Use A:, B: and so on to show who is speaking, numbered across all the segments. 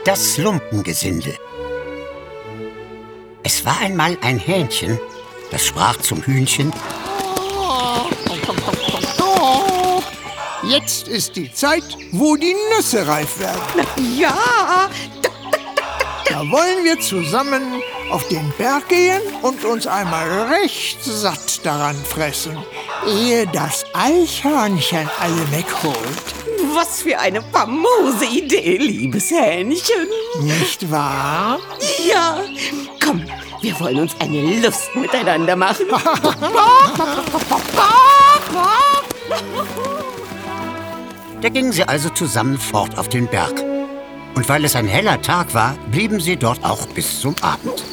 A: Das Lumpengesindel. Es war einmal ein Hähnchen, das sprach zum Hühnchen:
B: Jetzt ist die Zeit, wo die Nüsse reif werden.
C: Ja,
B: Da wollen wir zusammen auf den Berg gehen und uns einmal recht satt daran fressen, ehe das Eichhörnchen alle wegholt.
C: was für eine famose Idee, liebes Hähnchen.
B: Nicht wahr?
C: Ja, komm, wir wollen uns eine Lust miteinander machen.
A: Da gingen sie also zusammen fort auf den Berg. Und weil es ein heller Tag war, blieben sie dort auch bis zum Abend.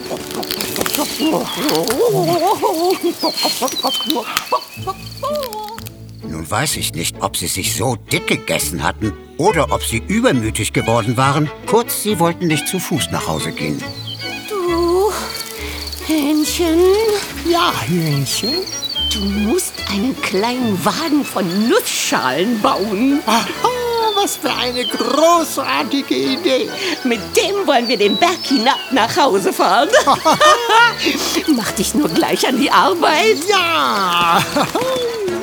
A: Nun weiß ich nicht, ob sie sich so dick gegessen hatten oder ob sie übermütig geworden waren. Kurz, sie wollten nicht zu Fuß nach Hause gehen.
C: Du, Hähnchen,
B: Ja, Hühnchen.
C: du musst einen kleinen Wagen von Nussschalen bauen.
B: Aha, was für eine großartige Idee.
C: Mit dem wollen wir den Berg hinab nach Hause fahren. Mach dich nur gleich an die Arbeit.
B: Ja.